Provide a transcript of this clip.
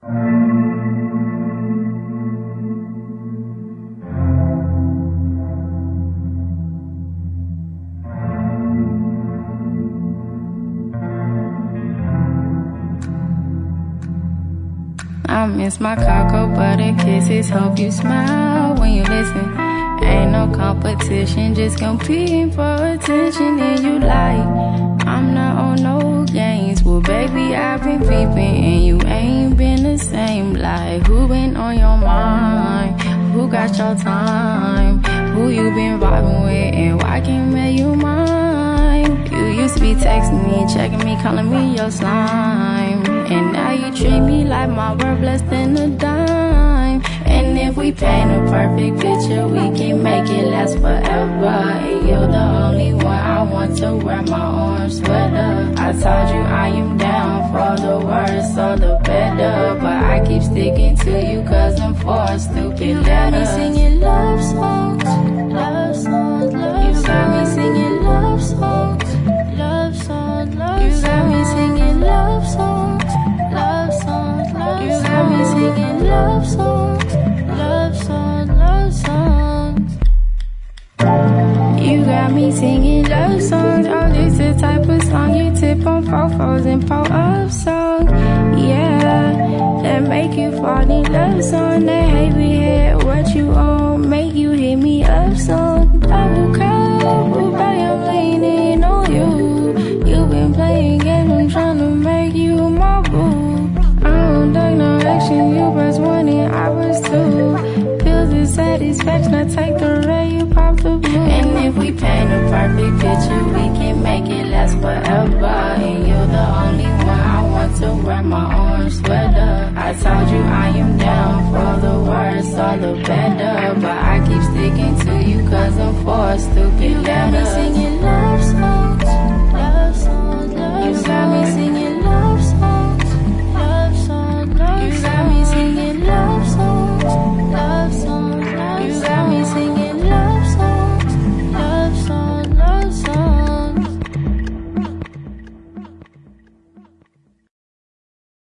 I miss my cocoa butter kisses. Hope you smile when you listen. Ain't no competition, just competing for attention. And you like, I'm not on no games. Well, baby, I've been peeping and you ain't been the same. Like, who been on your mind? Who got your time? Who you been vibing with and why can't make you mine? You used to be texting me, checking me, calling me your slime. And now you treat me like my worth less than a dime. And if we paint a perfect picture, we can make it last forever. And you're the only one I want to wear my orange sweater. I told you I am down for the worse or the better, but I keep sticking to you cause I'm for stupid letters. You got me singing love songs, love songs, love songs. You got me singing love songs, love songs, love songs. You got me singing love songs, love songs, love songs. You got me singing love songs, love songs, love songs. You got me singing love songs. Oh, this the type of song you tip on fofos and pull up songs. Yeah, that make you fall in love song. That heavy head, what you on, make you hit me up song. Double cup, baby, I'm leaning on you. You been playing games, I'm tryna make you my boo. I don't take no action, you press 1 and I press 2. Pills of satisfaction, I take the ray, you pop the blue. And if we paint a perfect picture, we can make it last forever. And you're the only one I want to wear my orange sweater. I told you I am down for the worse or the better, but I keep sticking to you cause I'm forced to.